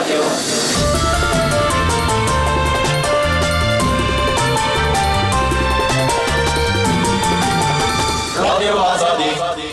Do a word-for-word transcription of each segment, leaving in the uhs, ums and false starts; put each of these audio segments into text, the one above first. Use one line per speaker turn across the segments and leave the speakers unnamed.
رادیو رادیو آزادی.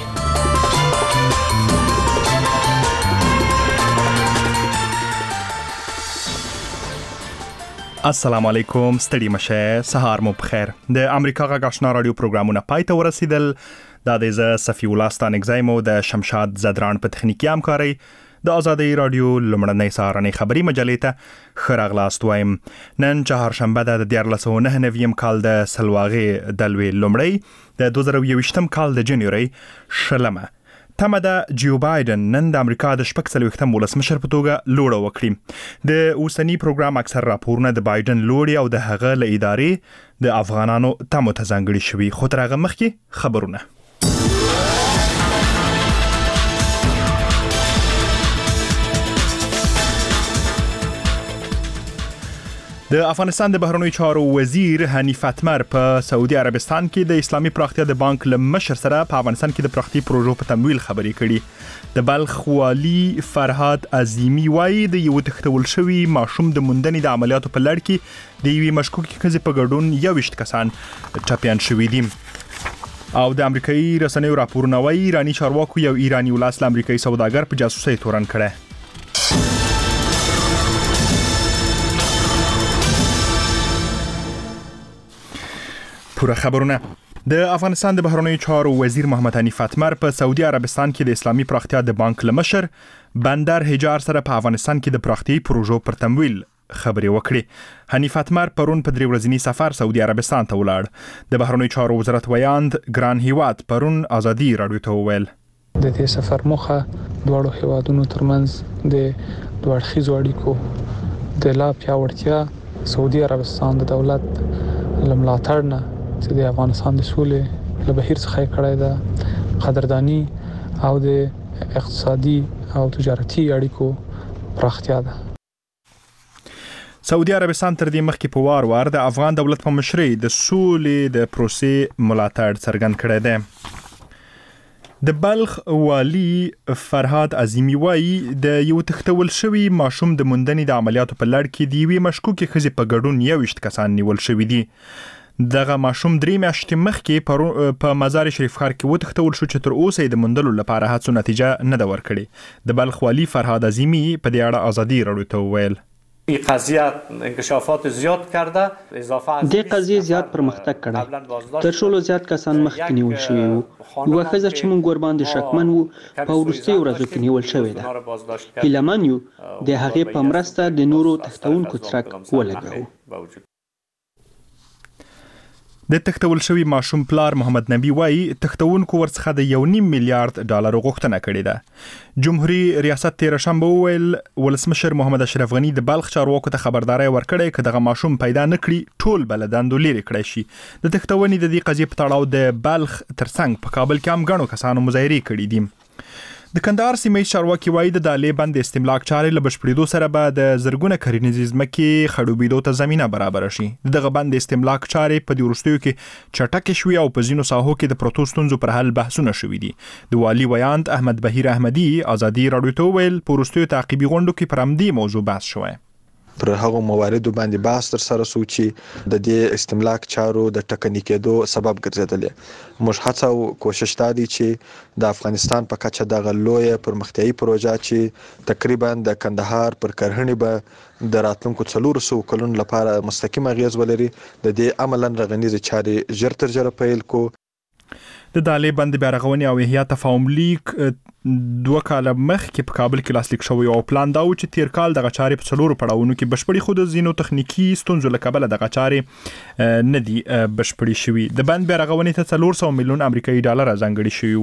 السلام علیکم، ستړي مشه، سهار مو بخیر. د امریکا غږ آشنا رادیو پروګرامونه پای ته ورسیدل. دا د ز صفی الله ستانګزایمو د شمشاد زدران په تخنیکی همکاري د آزادی رادیو لمړنۍ سهارنۍ خبری مجلې ته خراغلاست وایم. نن چهارشنبه د دیارلس او نه نویم کال د سلواغې دلوي لمړی د دوه زره یوویشتم کال د جنوري شلمه. تمه ده جو بایدن نن د امریکا د شپږ څلوېښتم ولسمشر په توګه لوړه وکړي. د اوسنی پروګرام اکثر راپورونه د بایدن لوړي او د هغه له ادارې د افغانانو تمو ته ځانګړي شوي. خو تر هغه مخکې خبرونه. د افغانستان د بهرنیو چارو وزیر حنیف اتمر په سعودي عربستان کې د اسلامي پراختیا د بانک له مشر سره په افغانستان کې د پراختي پروژو په تمویل خبرې کړي. د بلخ والي فرهاد عظیمی وایي د یو تختول شوی ماشوم د موندنې د عملیاتو په لړ کې د یوې مشکوکې ښځې په ګډون یوویشت کسان ټپیان شوي دي. او د امریکایي رسنیو راپورونه وایي ایراني چارواکو یو ایراني ولاس له امریکایي سوداګر په جاسوسۍ تورن کړی. پوره خبرونه. د افغانستان د بهرنیو چارو وزیر محمد حنیف اتمر په سعودي عربستان کې د اسلامي پراختیا د بانک له مشر بندر حجار سره په افغانستان کې د پراختي پروژو پر تمویل خبرې وکړي. حنیف اتمر پرون په درې ورځنی سفر سعودي عربستان ته ولاړ. د بهرنیو چارو وزارت ویاند ګران هیواد پرون آزادی رادیو ته وویل
د دې سفر موخه دواړو هیوادونو ترمنځ د دوه اړخیزو اړیکو د لا پیاوړتیا، سعودي عربستان د دولت لملاتړ نه چې د افغانستان د سولې له بهیر څخه کړای ده، قدردانی او د اقتصادي او تجارتي اړیکو پراختیا ده.
سعودي عربستان تر دې مخکې په وار وار د افغان دولت په مشرۍ د سولې د پروسې ملاتړ څرګند کړی دی. د بلخ والي فرهاد عظیمی وایي د یو تختول شوی ماشوم د موندنې د عملیاتو په لړ کې د یوې مشکوکې ښځې په ګډون یوویشت کسان نیول شوي دي. دغه ماشوم درې میاشتې مخکې په مزار شریف ښار کې وتښتول شو چې تر اوسه یې د موندلو لپاره هڅو نتیجه نه ده ورکړې. د بلخ والي فرهاد عظیمی په دې اړه آزادی رادیو ته وویل
این قضیه انکشافات زیاد کرده، اضافه از
دې قضیه زیات پرمختګ کړی. تر شلو زیات کسان مخکې نیول شوي وو. یوه ښځه چې موږ ورباندې شکمن وو په وروستیو ورځو کې نیول شوې ده. هیلهمن یو د هغې په مرسته د نورو تښتونکو څرک ولګوو.
د تښتول شوی ماشوم پلار محمد نبی وایي تښتونکو ورڅخه د یو نیم میلیارډ ډالر غوښتنه کړې ده. جمهوریت ریاست تیر شنبه وویل ولسمشر محمد اشرف غنی د بلخ چارواکو ته خبرداري ورکړې چې دغه ماشوم پیدا نکړي ټول بلداندو لري کړی شي. د تښتونې د دې قضیې په تړاو د بلخ ترڅنګ په کابل کې هم غنو کسانو مظاهرې کړې دي. د کندهار سیمې چارواکي وایي د دالې بند استملاک چارې له بشپړېدو سره به د زرګونه کرنیزې ځمکې خړوبېدو ته زمینه برابره شي. دغه بند استملاک چارې په دې وروستیو کې چټکې شوي او په ځینو ساحو کې د پروتو ستونزو پر حل بحثونه شوي دي. د والي ویاند احمد بهیر احمدي آزادي رادیو ته وویل په وروستیو تعقیبي غونډو کې پر همدې موضوع بحث شوی.
پر هغه مواردو باندې بحث تر سره سو چې د دې استملاک چارو د ټکني کېدو سبب ګرځیدل. موږ هڅه او کوشش دادی چې د افغانستان په کچه دغه لوی پرمختیایي پروژه چې تقریبا د کندهار پر کرهڼې به د راتلونکو څلور سوه کلونو لپاره مستقیم اغیز ولري، د دې عملاً رغنیزې چارې ژر تر ژره پیل کو.
د دالې بند بیا رغونې او احیا تفاهم لیک دوه کاله مخکې په کابل کې لاسلیک شوی او پلان دا و چې تیر کال دغه چارې په څلورو پړاوونو کې بشپړې خو د ځینو تخنیکي ستونزو له کبله دغه چارې نه دي بشپړې شوي. د بند بیا رغونې ته څلور سوه میلیون امریکایي ډالر ځانګړي شوي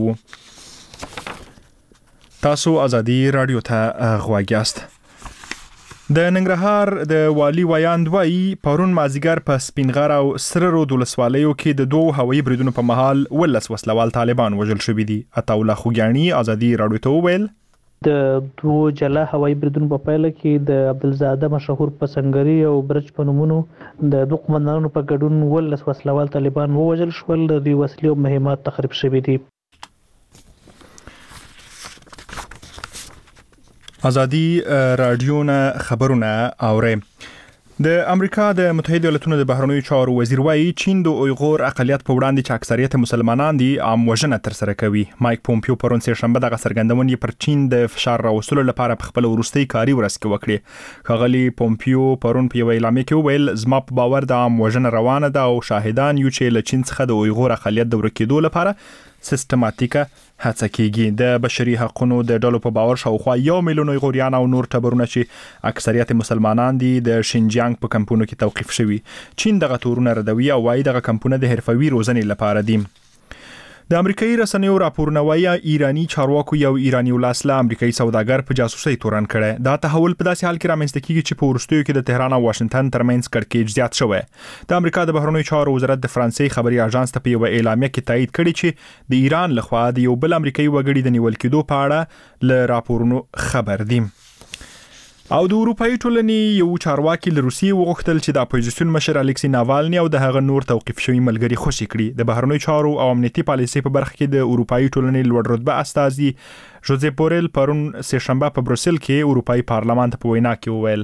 وو. تاسو آزادي رادیو ته غوږ یاست. د ننګرهار د والي ویاند وایي پرون مازیګر په سپینغر او سره رود ولسوالیو کې د دوه هوایي بریدونو په مهال ولس وسلوال طالبان وژل شوي دي. عطاالله خوګیاڼي آزادي رادیو ته وویل
د دوه جلا هوایي بریدونو په پایله کې د عبدالزاده مشهور پسنګري او برج په نومونو د دوه قومندانانو په ګډون ولس وسلوال طالبان ووژل شول. د دوی وسلې او مهمات تخریب شوي دي.
ازادي رادیو نه خبرونه اوري. د امریکا د متحده ایالاتونو د بهرنیو چارو وزیر وایي چین د اویغور اقلیت په وړاندې چې اکثریت مسلمانان دي عام وژنه تر سره کوي. مایک پومپیو پرون سه شنبه دغه څرګندونې پر چین د فشار راوستلو لپاره په خپل وروستي کاري ورځ کې وکړي. ښاغلي پومپیو پرون په یو اعلامیه کې وویل زما په باور د عام وژنه روانه ده او شاهدان یو چې له چین څخه د اویغور اقلیت د ورکېدو لپاره سیستماتیکه هڅه کیږي. د بشري حقوقو د ډلو په باور شاوخوا یو میلیون اویغوریان او نور ټبرونه چې اکثریت مسلمانان دي د شینجیانګ په کمپونو کې توقیف شوي. چین دغه تورونه ردوي او وايي دغه کمپونه د حرفوي روزنې لپاره دي. د امریکایي رسنیو راپورونه وايي ایرانی چارواکو یو ایرانی ولاسله امریکایي سوداګر په جاسوسي تورن کړي. دا تحول په داسې حال کې رامنځته کیږي چې په ورستیو کې د تهران او واشنگټن ترمنځ کړکېچ زیات شوی. د امریکا د بهرنیو چارو وزارت د فرانسې خبري اژانس ته په یو اعلامیه کې تایید کړی چې د ایران لخوا د یو بل امریکایي وګړي د نیول کېدو په اړه له راپورونو خبر دي. او د اروپאי ټولنې یو چارواکي له روسیې وغوښتل چې د اپوزیسیون مشر الکسی ناوالني او د هغه نور توقیف شوی ملګری خوشي کړي. د بهرنیو چارو او امنیتي پالیسۍ په برخه کې د اروپאי ټولنې لوړ رتبه استازي جوزيف بورل پرون سه شنبه په بروسل کې اروپאי پارلمان ته په وینا کې وویل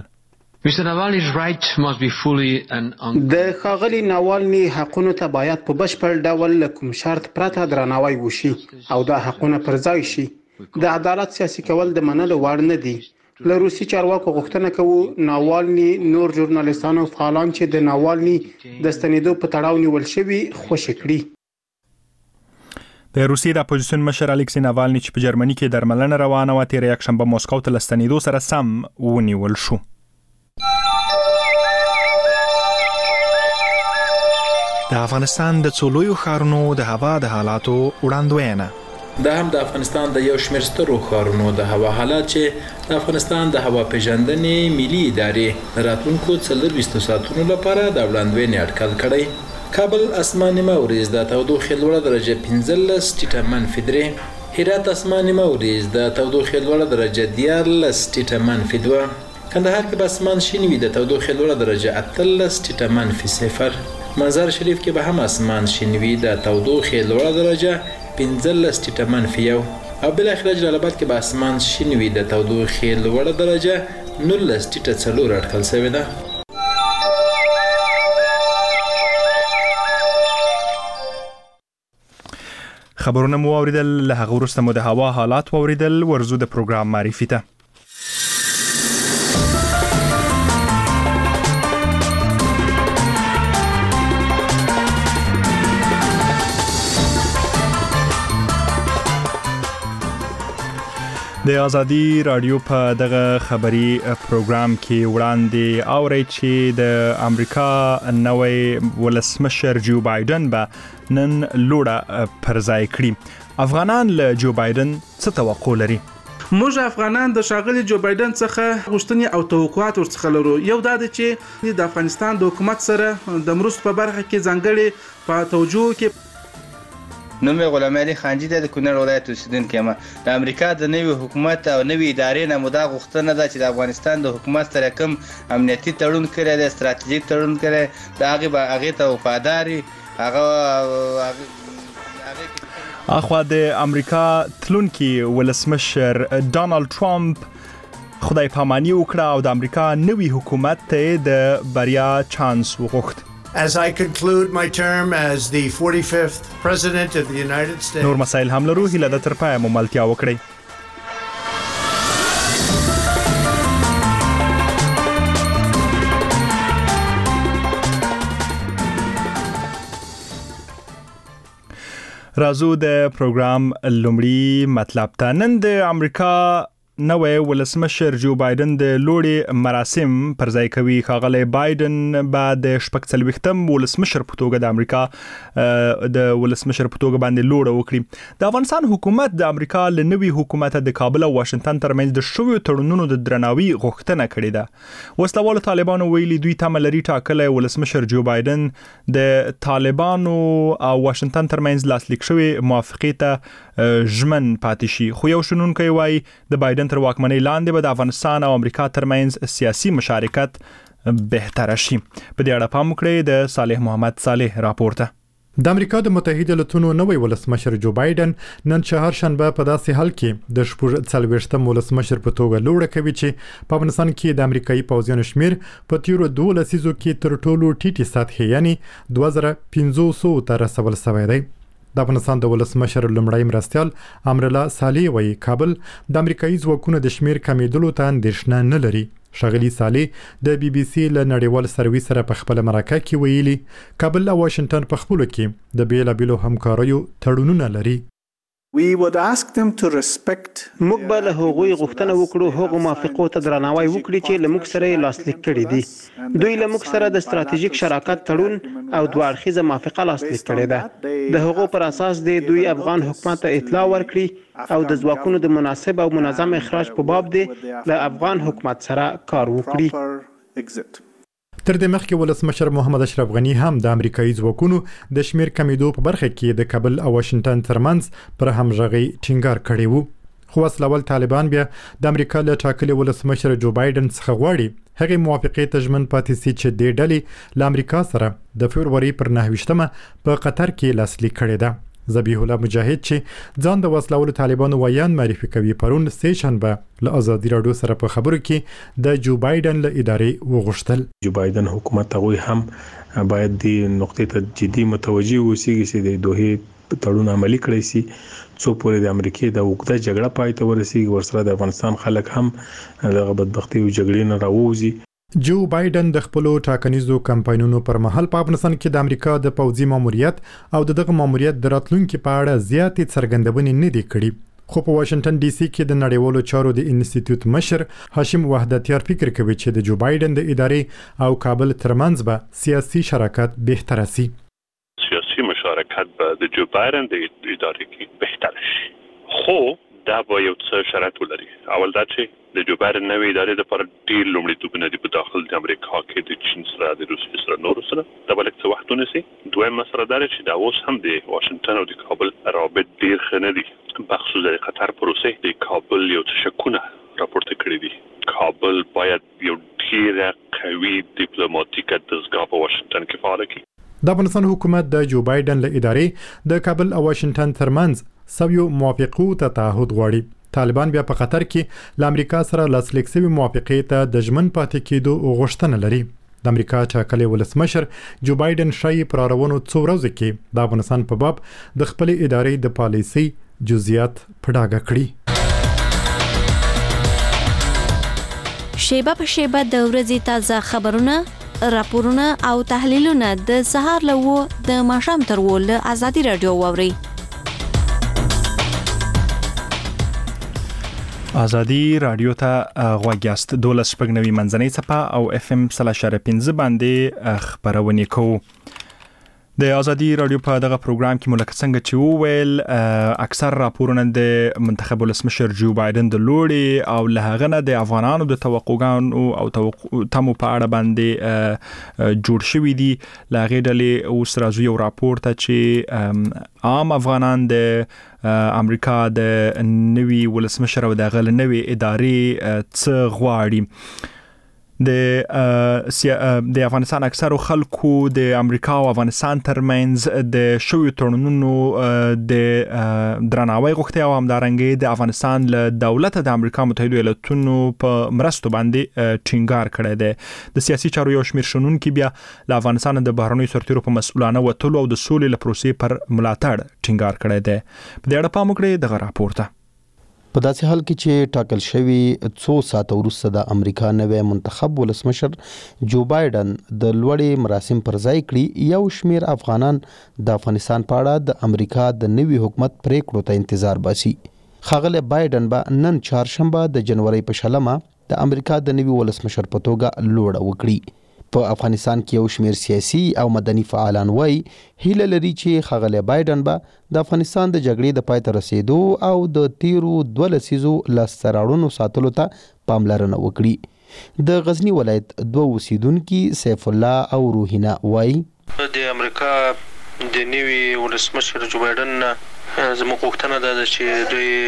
د ښاغلي ناوالني حقونو ته باید په بشپړ ډول له کوم شرط پرته درناوی وشي او دا حقونه پر ځای شي. د عدالت سیاسي کول د منلو وړ نه دي. له روسي چارواکو غوښتنه کوو ناوالني نور ژورنالیستان او فعالان چې د ناوالني د ستنېدو په تړاو نیول شوي خوشي کړي.
د روسیې د اپوزیسیون مشر الکسی ناوالني چې په جرمني کې درملنه روانه و تیر یک شنبه مسکو ته لستنېدو سره سم ونیول شو.
د افغانستان د څولویو ښارونو د هوا د حالاتو وړاندوینه.
دا هم د افغانستان د یو شمېر سترو ښارونو د هوا حالات چې د افغانستان د هوا پیژندنې ملي ادارې راتلونکو څلورویشتو ساعتونو لپاره د وړاندوینې اټکل کړی. کابل اسماني مورز د تودوخې لوړه درجه پنځلس ټیټه منفي درې، هرات اسماني مورز د تودوخې لوړه درجه دیارلس ټیټه منفي دوه، کندهار کې به اسمان شین وي د تودوخې لوړه درجه اتلس ټیټه منفي صفر، مزار شریف کې به هم اسمان شین وي د تودوخې لوړه درجه پنځلس ټیټه منفي یو، او بالاخره جلال آباد کې به اسمان شین وي د تودوخې لوړه درجه نولس ټیټه څلور اټکل شوې ده.
خبرونه مو اوریدل، له هغه وروسته مو د هوا حالات اوریدل. ورزو د پروګرام معرفي ته. د ازادي رادیو په دغه خبري پروګرام کې وړاندې اوري چې د امریکا نوې ولسمشر جو بایدن به نن لوړه پرځای کړي. افغانان له جو بایدن څه توقع لري؟
موږ افغانان د شاغلي جو بایدن څخه غوښتنې او توقعات ورڅخه لرو. یو دا دی چې د افغانستان د حکومت سره د مرستو په برخه کې ځانګړي په توجه کې.
نوم یې غلام علي خانجي د کونړ ولایت اوسیدونکی یم. د امریکا د نوي حکومت او نوي ادارې نه مودا غوښتنه ده چې د افغانستان د حکومت سره کوم امنیتي تړون کړی دی، ستراتیژیک تړون کړی د هغې به هغې ته وفادار وي. هغه
اخوا د امریکا تلونکي ولسمشر ډانلډ ټرمپ خدای پاماني وکړه او د امریکا نوي حکومت ته د بریا چانس وغوښت.
As I conclude my term as the forty-fifth President of the United States.
نور مسائل هم لرو، هیله ده تر پایه مو ملتیا وکړئ. راځو د پروګرام لومړی مطلب ته. نن د امریکا نوې ولسمشر جو بایدن د لوړې مراسم پر ځای کوي. ښاغلی بایدن به د شپږ څلوېښتم ولسمشر په توګه د امریکا د ولسمشر په توګه باندې لوړه وکړي. د افغانستان حکومت د امریکا له نوي حکومت د کابل او واشنگټن ترمنځ د شویو تړونونو د درناوي غوښتنه کړې ده. وسلوالو طالبانو ویلي دوی تمه لري ټاکلی ولسمشر جو بایدن د طالبانو او واشنگټن ترمنځ لاسلیک شوی موافقې ته ژمن پاتې شي. خو یو شنونکی وایي د بایدن تر واکمنۍ لاندې به د افغانستان او امریکا ترمنځ سیاسي مشارکت بهتره شي. په دې اړه پام وکړئ د صالح محمد صالح راپور ته.
د امریکا د متحده ایالاتونو نوی ولسمشر جو بایدن نن چهارشنبه په داسې حال کې د شپږ څلوېښتم ولسمشر په توګه لوړه کوي چې په افغانستان کې د امریکایي پوځیانو شمیر په تیرو دوه لسیزو کې تر ټولو ټیټې سطحې یعنی دوه زره پنځوس ته رسول شوی دی. د افغانستان د ولسمشر لومړی مرستیال امرالله صالح وایي کابل د امریکایي ځواکونو د شمیر کمیدلو ته اندېښنه نه لري. ښاغلي صالح د بي بي سي له نړیوال سرویس سره په خپل مرکه کې ویلي کابل او واشنگټن په خپلو کې د بیلابیلو همکاریو تړونونه لري.
We would ask them to respect موږ به له هغوی غوښتنه وکړو هغو موافقو ته درناوی وکړي چې له موږ سره یې لاسلیک کړي دي. دوی له موږ سره د ستراتیژیک شراکت تړون او دوه اړخیزه موافقه لاسلیک کړې ده. د هغو پر اساس د دوی افغان حکومت ته اطلاع ورکړي او د ځواکونو د مناسب او منظم اخراج په باب دی له افغان حکومت سره کار وکړي.
تر دې مخکې ولسمشر محمد اشرف غنی هم د امریکایي ځواکونو د شمیر کمیدو په برخه کې د کابل او واشنگټن ترمنځ پر همغږي ټینګار کړی وو. خو اصلول طالبان بیا د امریکا له ټاکلي ولسمشر جو بایدن څخه غواړي هغې موافقې ته ژمن پاتې سي چې د ډلې له امریکا سره د فبروري پر نهه ویشتمه په قطر کې لاسلیک کړې ده. ذبیح الله مجاهد چې ځان د وسلوالو طالبانو ویان معرفي کوي پرون سه شنبه له ازادي راډیو سره په خبرو کې د جو بایدن له ادارې وغوښتل
جو بایدن حکومت هغه هم باید د نقطې ته جدي متوجي وسی چې د دوه تړون عملی کړی سي څو پورې د امریکای د وګړه جګړه پای ته ورسیږي ورسره د افغانستان خلک هم د بدبختی او جګړې نه راووزي.
جو بایدن د خپل ټاکنیزو کمپاینونو پر مهال په افغانستان کې د امریکا د پوځي ماموریت او دغه ماموریت د راتلونکو په اړه زیاتې څرګندونې نه دي کړې. خو په واشنگټن ډي سي کې د نړیوالو چارو د انسټیټیوټ مشر هاشم وحدتیار فکر کوي چې د جو بایدن د ادارې او کابل ترمنځ به سیاسي شراکت بهتر شي.
سیاسي مشارکت به د جو بایدن د ادارې کې بهتر شي. خو دا به یو څه شرط ولري. اول دا چې د جو بایدن نوې ادارې لپاره ډېر لومړیتوبونه دي په داخل د امریکا کې د چین سره د روسیې سره نورو سره دا به لږ څه وخت ونیسي. دویم مسله دا چې دا اوس هم د واشنګټن او د کابل روابط ډېر ښه نه دي. بخصوص د قطر پروسې د کابل یو څه شکونه راپورته کړي دي. کابل باید یو ډېره قوي ډیپلوماټیکه دستګاه په واشنګټن کې فعاله کړي.
د افغانستان حکومت د جو بایدن له ادارې د کابل او واشنګټن ترمنځ سویو موافقو ته تعهد غواړي. طالبان بیا په قطر کې له امریکا سره لاسلیک شوی موافقې ته د ژمن پاتې کېدو غوښتنه لري. د امریکا ټاکلي ولسمشر جو بایدن شایي پر اړونو څو ورځې کې د افغانستان په باب د خپل ادارې د پالیسي جزئیات په ډاګه کړي.
شیبه په شیبه د ورځې تازه خبرونه راپورونه او تحلیلونه د سهار له د ماښام تر ول ازادي رادیو واوري.
ازادي رادیو ته غوږیاست. دولس شپږ نوي منځنۍ څپه او اف ام سل اشاریه پنځه باندې خبرونه کوو. د ازادي رادیو په دغه پروګرام کې ملک څنګه چې وویل اکثر راپورونه د منتخب ولسمشر جو بایدن د لوړې او له هغه نه د افغانانو د توقعاتو او تمو په اړه باندې جوړ شوی دي. له هغې ډلې اوس راځو یو راپور ته چې عام افغانان د امریکا د نوي ولسمشر او د غل نوي ادارې څه غواړي. د د افغانستان اکثر خلکو د امریکا او افغانستان ترمنځ د شوی تړونونو د درناوی غوښتي او همدارنګه د افغانستان له دولت د امریکا متحده ایالاتونو په مرستو باندې ټینګار کړی دی. د سیاسي چارو یو شمېر شنونکي بیا له افغانستان د بهرنیو سرتیرو په مسؤلانه وتلو او د سولې له پروسې پر ملاتړ ټینګار کړی دی. په دې اړه پام وکړئ دغه راپور ته.
په داسې حال کې چې ټاکل شوی څو ساعت وروسته د امریکا نوی منتخب ولسمشر جو بایدن د لوړې مراسم پر ځای کړي، یو شمیر افغانان د افغانستان په اړه د امریکا د نوي حکومت پریکړو ته انتظار باسي. ښاغلی بایدن به نن چهارشنبه د جنوري په شلمه د امریکا د نوي ولسمشر په توګه لوړه وکړي. په افغانستان کې یو شمیر سیاسي او مدني فعالان وایي هیله لري چې ښاغلی بایدن به د افغانستان د جګړې د پای ته رسیدو او د تیرو دوه لسیزو لاسته راوړنو ساتلو ته پاملرنه وکړي. د غزني ولایت دوه اوسیدونکي سیف الله او روحینا وایي
د امریکا د نوي ولسمشر جو بایدن زموږ غوښتنه ده چې دوی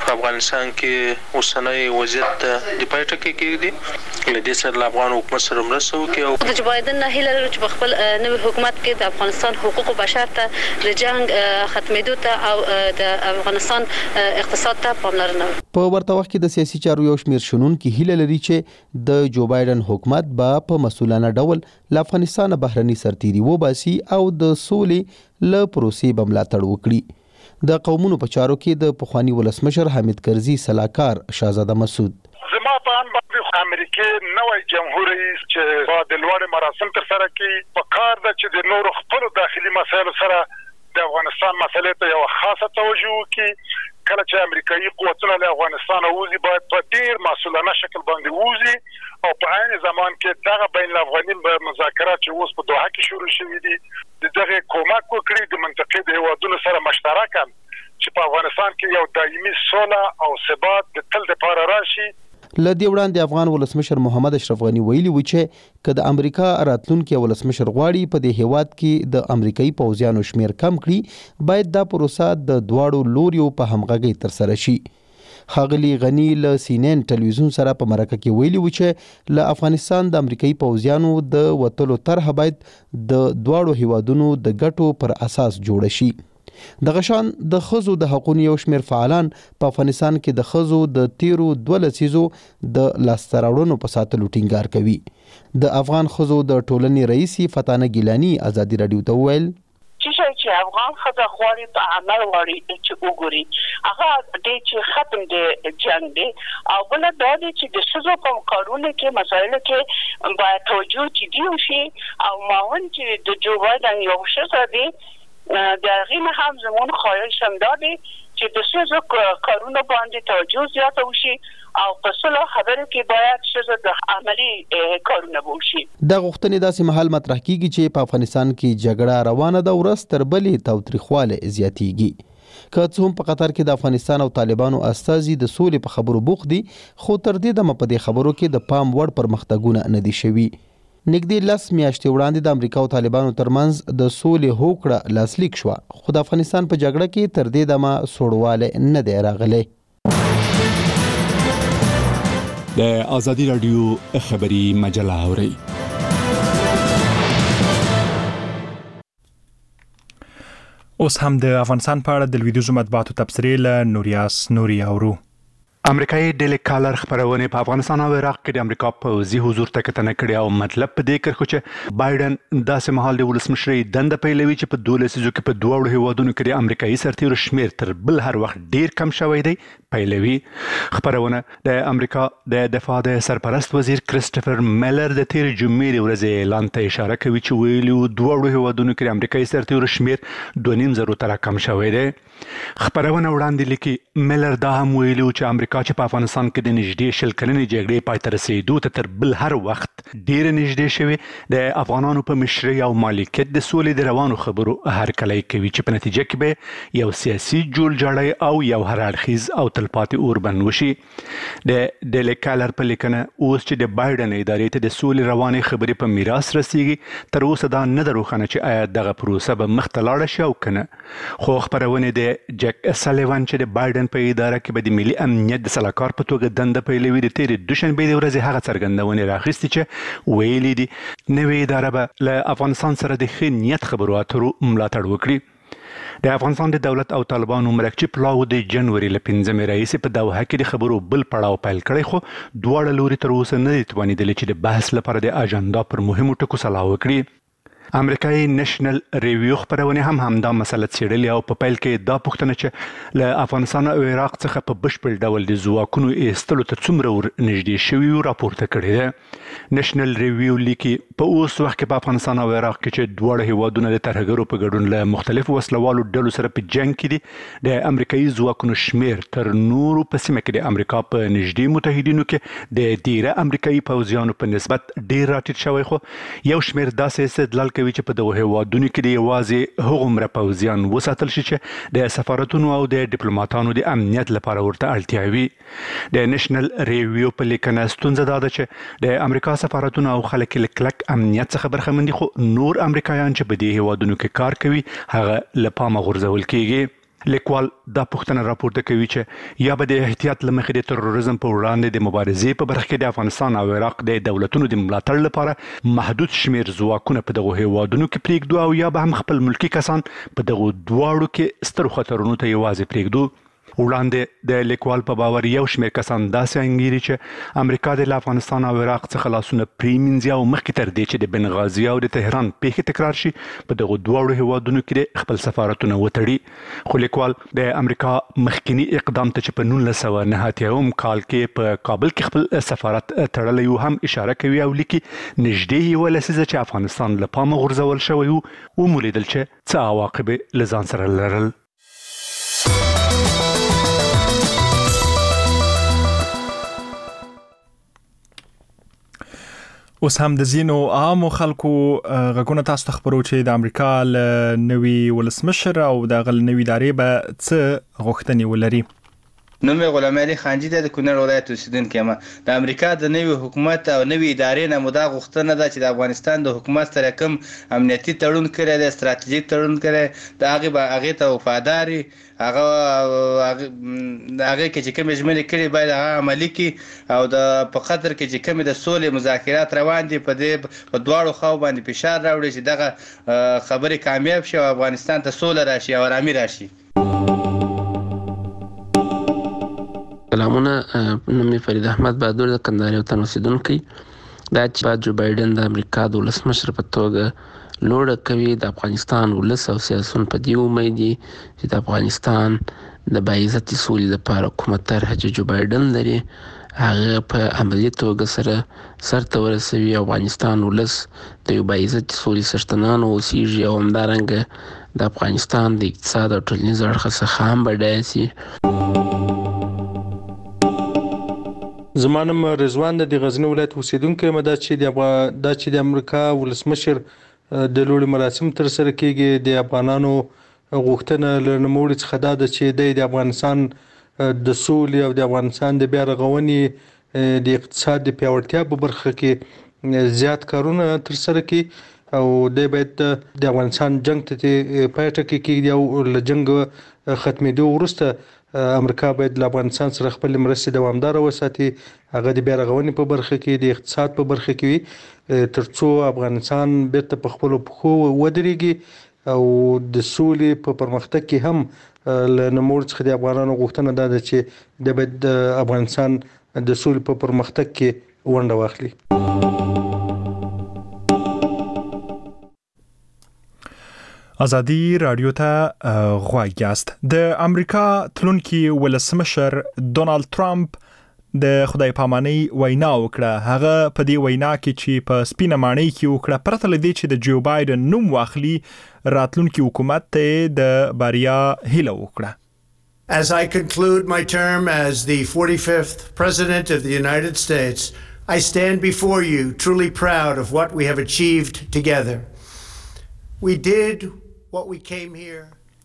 په افغانستان کې اوسنۍ وضعیت د پای ټکی کېږي له دې سره افغان حکومت سره مرسته وکړي او
د جو بایدن نه هیله لري چې خپل نوې حکومت کې د افغانستان حقوق بشر ته د جنگ ختمېدو ته او د افغانستان اقتصاد ته پاملرنه
په ورته وخت کې د سیاسي چارو یو شمېر شنونکي هیله لري چې د جو بایدن حکومت به په مسؤلانه ډول له افغانستان بهرني سرتیري وباسي او د سولې له پروسې به ملاتړ وکړي. د قومونو په چارو کې د پخوانی ولسمشر حامد کرزي سلاکار شاهزاده مسعود
زما په ان باندې امریکای نوې جمهور رئیس چې په د لوړ مراسم تر سره کې په کار د چې د نورو خپل داخلي مسایلو سره د افغانستان مسلې ته یو خاصه توجه وکړي. کله چې امریکایي قوتونه له افغانستان وځي باید په ډیر مسؤلانه شکل باندې وځي او په عین زمان کې دغه بین الافغاني مذاکرات چې اوس په دوحه کې شروع شوي دي د دغه کومک وکړي د منطقې د هیوادونو سره مشترکاً چې په افغانستان کې یو دایمي سوله او ثبات د تل لپاره راشي.
ل دې وړاندې افغان ولسمشر محمد اشرف غنی ویلي و چې که د امریکا راتلونکي ولسمشر غواړي په دې هیواد کې د امریکایي پوځیانو شمیر کم کړي باید دا پروسه د دواړو لوریو په همغږۍ تر سره شي. ښاغلي غنی له سینن ټلویزیون سره په مرکه کې ویلي و چې له افغانستان د امریکایي پوځیانو د وتلو طرحه باید د دواړو هیوادونو د ګټو پر اساس جوړ شي. د غشان د خزو د حقوقو یو شمیر فعالان په افغانستان کې د خزو د تیرو دوه لسیزو د لاستراوړنو په ساتلو ټینګار کوي. د افغان خزو د ټولنې رئیس فتانه ګیلانی ازادي رادیو ته ویل
چې چې افغان خزه غواړي په عمل غواړي چې وګوري هغه د چې ختم دی جنگ دی او بل دا دی چې د شزو په کارونه کې مسایل کې باید توجه جدي وشي او ماون چې د جو بایدن یو شزه دی د غینه هم زمون خواهش هم دادی چې د شزو کارونه باندې توجه زیاته وشي او په سلو خبرو کې باید شزو د عملی کارونه وشي.
د غوښتنې داسې محل مطرح کیږي چې په افغانستان کې جګړه روانه ده ورځ تر بلې تاوتریخواله زیاتیږي. که څه هم په قطر کې د افغانستان او طالبانو استازي د سولې په خبرو بوخت دي خو تر دې دمه په دې خبرو کې د پام وړ پرمختګونه نه دي شوي. نږدې لس میاشتې وړاندې د امریکا او طالبانو ترمنځ د سولې هوکړه لاسلیک شوه خو د افغانستان په جګړه کې تر دې دمه سوړوالی نه دی راغلی.
د ازادي رادیو خبري مجله اورئ.
اوس هم د افغانستان په اړه د لویدیځو مطبوعاتو تبصرې له نوریاس نوري اورو.
امریکایي ډیلی کالر خبرونه په افغانستان او عراق کې د امریکا پوځي حضور ته کتنه کړې او مطلب په دې کې چې بایدن داسې مهال د ولسمشر دنده پیلوي چې په دوه لسیزو کې په دوه هیوادونو کې د امریکایي سرتیرو شمیر تر بل هر وخت ډیر کم شوی دی پیلوي. خبرونه د امریکا د دفاع د سرپرست وزیر کریسټوفر میلر د تیر جمعې ورځې اعلان ته اشاره کوي چې ویلي دوه هیوادونو کې د امریکایي سرتیرو شمیر دوه نیم زرو تر کم شوی دی. خبرونه وړاندې لیکي میلر دا هم ویلي چې امریکا چې په افغانستان کې د نږدې شل کلنې جګړې پای ته رسېدو ته تر بل هر وخت ډېره نږدې شوې د افغانانو په مشرۍ او مالکیت د سولې د روانو خبرو هرکلی کوي چې په نتیجه کې به یو سیاسي جوړجاړی او یو هر اړخیز او تلپاتې اوربند وشي. د ډیلی کالر په لیکنه اوس چې د بایدن ادارې ته د سولې روانې خبرې په میراث رسیږي تر اوسه دا نه ده روښانه چې آیا دغه پروسه به مخته لاړه شي او که نه. خو خپرونې د جک سالیوان چې د بایدن په اداره کې به د ملي امنیت د سلاکار په توګه دنده پیلوي د تیرې دوشنبې د ورځې هغه څرګندونې راخیستې چې ویلي دي نوې اداره به له افغانستان سره د ښه نیت خبرو اترو ملاتړ وکړي. د افغانستان د دولت او طالبانو مرکچی پلاو د جنوري له پنځمې راهیسې په دوحه کې د خبرو بل پړاو پیل کړی خو دواړه لوري تر اوسه نه دي توانېدلې چې د بحث لپاره د اجنډا پر مهمو ټکو سلا وکړي. امریکایي نېشنل ریویو خبرونه هم همدا مسله څېړلې او په پیل کې دا پوښتنه چې له افغانستان او عراق څخه په بشپړ ډول د ځواکونو ایستلو ته څومره ور نږدې شوي وو راپورته کړې ده. نېشنل ریویو لیکي په اوس وخت کې په افغانستان او عراق کې چې دواړه هیوادونه د ترهګرو په ګډون له مختلفو وسلوالو ډلو سره په جنګ کې دي د امریکایي ځواکونو شمیر تر نورو په سیمه کې د امریکا په نږدې متحدینو کې د ډیره امریکایي پوځیانو په نسبت ډیر راټیټ شوی خو یو شمیر داسې استدلال کوي چې په دغه هیوادونو کې د یوازې هغومره پوځیان وساتل شي چې د سفارتونو او د ډیپلوماټانو د امنیت لپاره ورته اړتیا وي. د نېشنل ریویو په لیکنه ستونزه دا ده چې د امریکا سفارتونو او خلک له کلک امنیت څخه برخمن دي خو نور امریکایان چې په دې هیوادونو کې کار کوي هغه له پامه غورځول کیږي. لیکوال دا پوښتنه راپورته کوي چې یا به د احتیاط له مخې د تروریزم په وړاندې د مبارزې په برخه کې د افغانستان او عراق د دولتونو د ملاتړ لپاره محدود شمیر ځواکونه په دغه هیوادونو کې پرېږدو او یا به هم خپل ملکی کسان په دغه دواړو کې سترو خطرونو ته یوازې پرېږدو. وړاندې د لیکوال په باور یو شمېر کسان داسې انګیري چې امریکا د افغانستان او عراق څخه لاسونه پرېمینځي او مخکې تر دې چې د بنغازي او د تهران پیښې تکرار شي په دغو دواړو هیوادونو کې خپل سفارتونه وتړي. خو لیکوال د امریکا مخکینی اقدام ته چې په نولس سوه نهه اتیاوم کال کې په کابل کې خپل سفارت تړلی و هم اشاره کوي او لیکي نږدې یوه لسیزه چې افغانستان له پامه غورځول شوی و ومولیدل چې څه عواقب یې له ځان سره لرل.
اوس هم د ځینو عامو خلکو غږونه تاسو ته خبرو چې د امریکا له نوي ولسمشر او د هغه له نوي ادارې به څه غوښتنې ولري.
نوم یې غلام علي خانجي دی، د کونړ ولایت اوسیدونکی یم. د امریکا د نوي حکومت او نوي ادارې نه مو دا غوښتنه ده چې د افغانستان د حکومت سره کوم امنیتي تړون کړی دی، ستراتیژیک تړون کړی د هغې به هغې ته وفادار وي، هغه د هغې کې چې کومې ژمنې کړي باید هغه عملي کړي او د په قطر کې چې کومې د سولې مذاکرات روان دي په دې په دواړو خواو باندې فشار راوړي چې دغه خبرې کامیاب شي او افغانستان ته سوله راشي او ارامي راشي.
سلامونه، نوم مې فرید احمد بهادر د کندهار یو تن اوسیدونکی. دا چې بعد جو بایډن د امریکا د ولسمشر په توګه لوړه کوي، د افغانستان ولس او سیاسون په دې امید دي چې د افغانستان د باعزتي سولې لپاره کومه طرحه چې جو بایډن لري هغه په عملي توګه سره سرته ورسوي. افغانستان ولس د یو باعزتي سولې څښتنان اوسیږي او همدارنګه د افغانستان د اقتصاد او ټولنیز اړخه څخه هم بډایه سي.
زما نوم رضوان د غزنی ولایت اوسیدونکی یم. دا چې د دا چې د امریکا ولسمشر د لوړ مراسم تر سره کیږي، د افغانانو غوښتنه له نوموړي څخه دا ده چې د افغانستان د سولې او د افغانستان د بیا رغونې د اقتصاد د پیاوړتیا په برخه کې زیات کارونه تر سره کړي او د باید د افغانستان جنگ ته پای ټکی کیږي او له جنگ ختمېدو وروسته امریکا باید له افغانستان سره خپل مرستې دوامداره وساتي، هغه د بیا رغونې په برخه کې د اقتصاد په برخه کې وي، ترڅو افغانستان بیرته په خپلو پښو ودرېږي او د سولې په پرمختګ کې هم له نوموړي څخه د افغانانو غوښتنه دا ده چې د باید د افغانستان د سولې په پرمختګ کې ونډه واخلي.
ازادي رادیو ته غوږ یاست. د امریکا تلونکي ولسمشر ډونالد ټرمپ د خدای پامانۍ وینا وکړه. هغه په دې وینا کې چې په سپینه ماڼۍ کې وکړه پرته له دې چې د جو بایډن نوم واخلي، راتلونکي حکومت ته د بریا هیله وکړه.
As I conclude my term as the forty-fifth President of the United States, I stand before you truly proud of what we have achieved together. We did what we came here.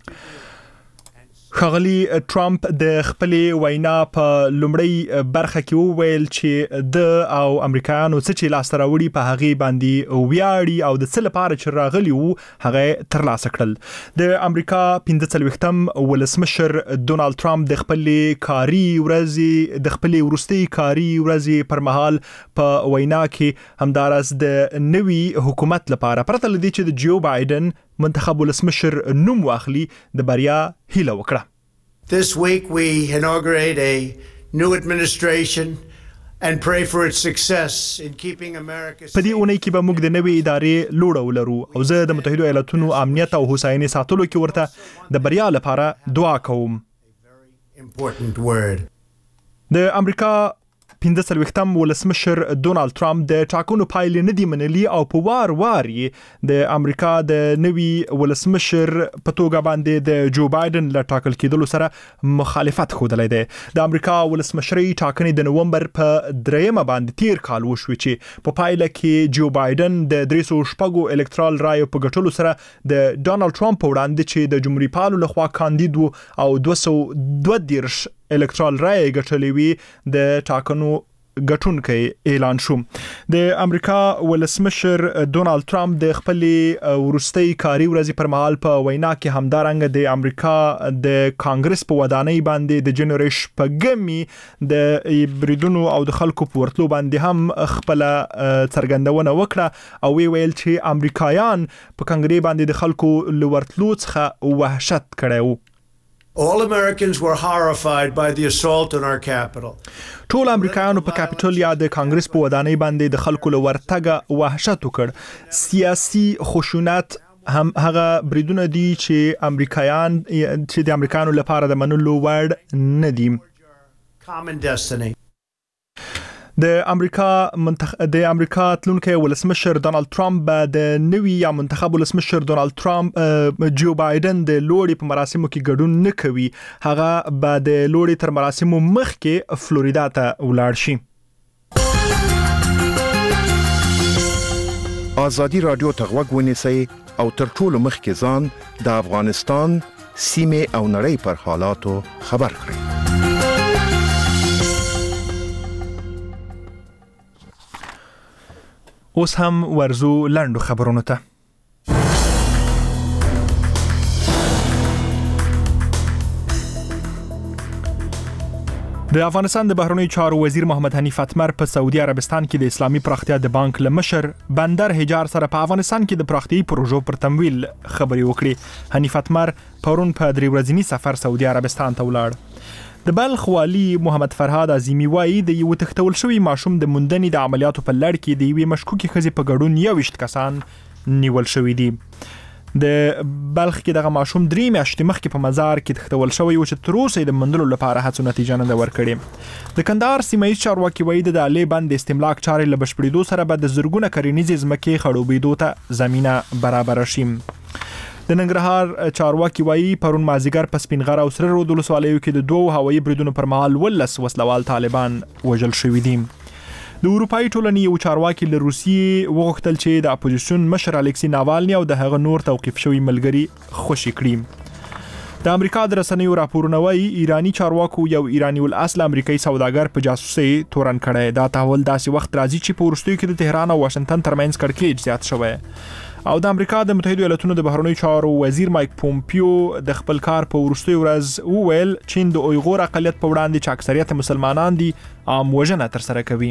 ښاغلي ټرمپ د خپلې وینا په لومړۍ برخه کې وویل چې د او امریکایانو څه چې لاسته راوړي په هغې باندې ویاړي او د څه لپاره چې راغلي وو هغه ترلاسه کړل. د امریکا پنځه څلوېښتم ولسمشر ډونالد ټرمپ د خپلې کاري ورځې د خپلې وروستۍ کاري ورځې پر مهال په وینا کې همداراز د نوي حکومت لپاره پرته له دې چې د جو بایډن منتخب ولسمشر نوم واخلي د بریا هیله وکړه.
This week we inaugurate a new administration and pray for its success in keeping America.
په دې اونۍ کې به موږ د نوې ادارې لوړه ولرو او زه د متحده ایالاتونو امنیت او هوساینې ساتلو کې ورته د بریا لپاره دعا کوم.
Important word.
د امریکا پنځه څلوېښتم ولسمشر ډونالد ټرمپ د ټاکنو پایلې نه دي منلي او په وار وار یې د امریکا د نوي ولسمشر په توګه باندې د جو بایډن له ټاکل کېدلو سره مخالفت ښودلی دی. د امریکا ولسمشرۍ ټاکنې د نومبر په دریمه باندې تیر کال وشوې چې په پایله کې جو بایډن د درې سوه شپږو الکترال رایو په ګټلو سره د ډونالد ټرمپ په وړاندې چې د جمهوریت پالو لخوا کاندید و او دوه سوه دوه دېرش الکترال رای ګټلې وي د ټاکنو ګټونکی اعلان شو. د امریکا ولسمشر ډونالد ټرمپ د خپل ورستۍ کاري ورځې پر مهال په وینا کې همدارنګه د امریکا د کانګرس په ودانۍ باندې د جنریش پګمی د بریدونو او د خلکو په ورتلو باندې هم خپل څرګندونه وکړه او وی ویل چې امریکایان په کانګرې باندې د خلکو لورتلو څخه وحشت کړی وو.
All Americans were horrified by the assault on our capital.
ټول امریکایانو په کاپیټول یا د کانګرس په ودانۍ باندې د خلکو له ورتګه وحشت وکړ. سیاسي خشونت هم هغه بریدونه دي چې امریکایان چې د امریکایانو لپاره د منلو وړ نه دي.
Common destiny.
د امریکا منتخ... د امریکا تلونکي ولسمشر ډونالد ټرمپ د نوي یا منتخب ولسمشر ډونالد ټرمپ جو بایدن د لوړي په مراسمو کې ګډون نه کوي. هغه به د لوړي تر مراسمو مخکې فلوریدا ته ولاړ شي.
آزادي رادیو ته غوږ ونیسئ او تر ټولو مخکې ځان د افغانستان سیمې او نړۍ پر حالاتو خبر کړئ. اوس هم ورزو لنډو خبرونو ته. د افغانستان د بهرنیو چارو وزیر محمد حنیف اتمر په سعودي عربستان کې د اسلامي پراختیا د بانک لمشر بندر حجار سره په افغانستان کې د پراختیايي پروژو پر تمویل خبرې وکړې. حنیف اتمر پرون په درې ورځنی سفر سعودي عربستان ته ولاړ. د بلخ والی محمد فرهاد عظیمی وایي د یو تختول شوی ماشوم د موندنې د عملیاتو په لړ کې د یوې مشکوکې ښځې په ګډون یوویشت کسان نیول شوي دي. د بلخ کې دغه ماشوم درې میاشتې مخکې په مزار کې تختول شوی و چې تر اوسه یې د موندلو لپاره هڅو نتیجه نه ده ورکړې. د کندهار سیمه ییز چارواکي وایي د آلې بند د استملاک چارې له بشپړېدو سره به د زرګونه کرنیزې ځمکې خړوبېدو ته زمینه برابره شي. د ننګرهار چارواکي وایي پرون مازیګر په سپینغر او سره رود ولسوالیو کې د دوو هوایي بریدونو پر مهال ولس وسلوال طالبان وژل شوي دي. د اروپایي ټولنې یو چارواکي له روسیې وغوښتل چې د اپوزیسیون مشر الکسی ناوالني او د هغه نور توقیف شوي ملګري خوشي کړي. د امریکا د رسنیو راپورونه وایي ایرانی چارواکو یو ایرانی الاصل امریکایي سوداګر په جاسوسي تورن کړی. دا تحول داسې وخت راځي چې په وروستیو کې د تهران او واشنگټن ترمنځ کړکېچ زیات شوی او د امریکا د متحده ایالاتونو د بهرنیو چارو وزیر مایک پومپیو د خپل کار په وروستیو ورځ وویل چین د اویغور اقلیت په وړاندې چې اکثریت مسلمانان دي عام وژنه ترسره کوي.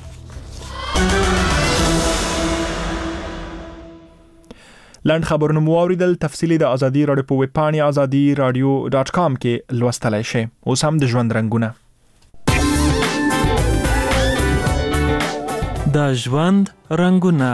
لنډ خبرونه مو اوریدل. تفصیلی د ازادي رادیو په ویب پاڼې ازادي رادیو ډاټ کام کې لوستلای شئ. اوس هم د ژوند رنگونه.
د ژوند رنگونه.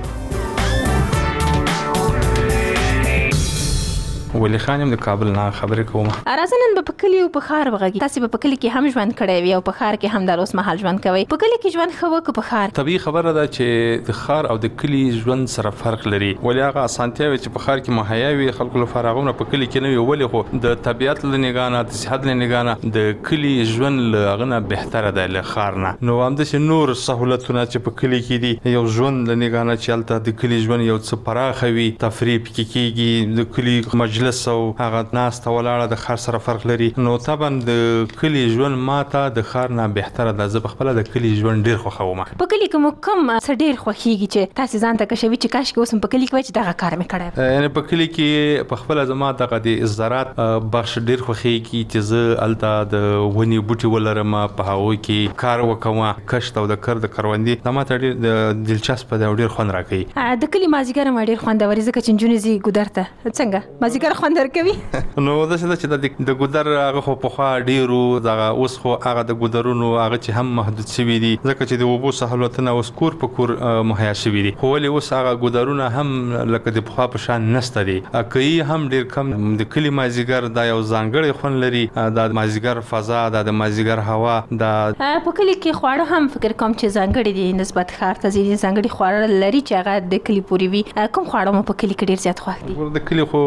ولی خانم د کابل نه خبرې کوم.
راځنن به په کلی او په ښار وغږی. تاسو به په کلی کې هم ژوند کړی وي او په ښار کې هم د اوس مهال ژوند کوي. په کلی کې ژوند خو که په ښار.
طبيعي خبره ده چې د ښار او د کلی ژوند سره فرق لري. ولی هغه اسانتیا وي چې په ښار کې مهیا وي خلکو لپاره هغه په کلی کې نه وي. ولی خو د طبيعت له نگانه د صحت له نگانه د کلی ژوند له غنه بهتره ده له ښار نه. نو هم د نور سہولتونه چې په کلی کې دي یو ژوند له نگانه چې الته د کلی ژوند یو څه پراخه وي تفریح کې کېږي د کلی مجلس او هغه ناس ته ولاړه د ښار سره فرق لري. نو طبعا د کلی ژوند ماته د ښار نه بهتره ده. زه خپل د کلی ژوند ډیر خوښوم.
په کلی کې مو کوم څه ډیر خوښیږي چې تاسو ځان ته کښوي چې کاش کې اوس په کلی کې وای چې دغه کار مې کړی.
یعنی په کلی کې په خپل زما دغه د زراعت بخش ډیر خوښیږي چې زه الته د ونی بوټي ولرم په هغه کې کار وکوم کښت او د کار د کروندې دا ماته ډیر دلچسپ ده او ډیر خوند راکوي.
د کلی مازیګر ما ډیر خوندور ځکه چې جنونی زی ګودرته څنګه مازیګر خوندور کوي.
نو دا چې د ګودر هغه خو په خوا ډیرو دغه اوس خو هغه د ګودرونو هغه چې هم محدود شوي دي ځکه چې د اوبو سهولتونه اوس کور په کور مهیا شوي دي. خو ولې اوس هغه ګودرونه هم لکه د پخوا په شان نشته دي. کوي هم ډیر کم. د کلی مازیګر دا یو ځانګړی خوند لري. د مازیګر فضا د مازیګر هوا د
په کلی کې خواړه هم فکر کوم چې ځانګړي دي نسبت ښار ته ځینې ځانګړي خواړه لري چې هغه د کلی پوري وي. کوم خواړه مو په کلی کې ډیر زیات خوښ دي؟
د کلی خو هغه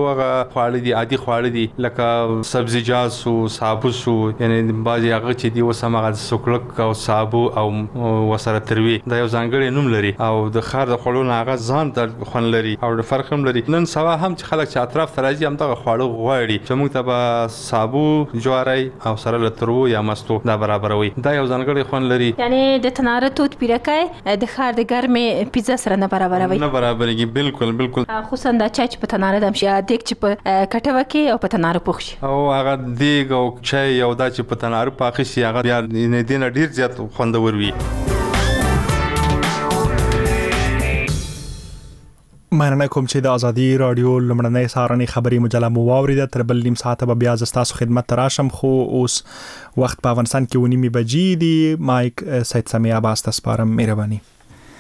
خواړه دي عادي خواړه دي لکه سبزیجات سو صابو سو یعنی بعضی هغه چې دی وسمغه سوکلک او صابو او وسره تروي دا یو ځانګړی نوم لري او د خار د خړو نه هغه ځان د خون لري او د فرق هم لري. نن سبا هم چې خلک چې اطراف ته راځي هم دغه خواړه غواړي چې موږ ته به صابو جواری او سره لترو یا مستو دا برابروي. دا یو ځانګړی خون لري.
یعنی د تناره توت پیرکای د خار د ګرمه پیزا سره نه برابروي.
نه برابرېږي بالکل بالکل.
خصوصا دا چای چې په تناره دم شي دیګ چې په کټوه کې او په تناره پوښ شي
او هغه دیګ او چای او دا چې په تناره پاخه شي هغه بیا نه دینه ډیر زیات خوندور وي.
مننه کوم چې د ازادي رادیو لمړنۍ سارنې خبري مجله مو واوریده. تر بل نیم ساعت به بیا تاسو خدمت راشم خو اوس وخت په افغانستان کې ونیمه بجې دي. مایک سید سمیع عباس تاسو سپارم. مهرباني.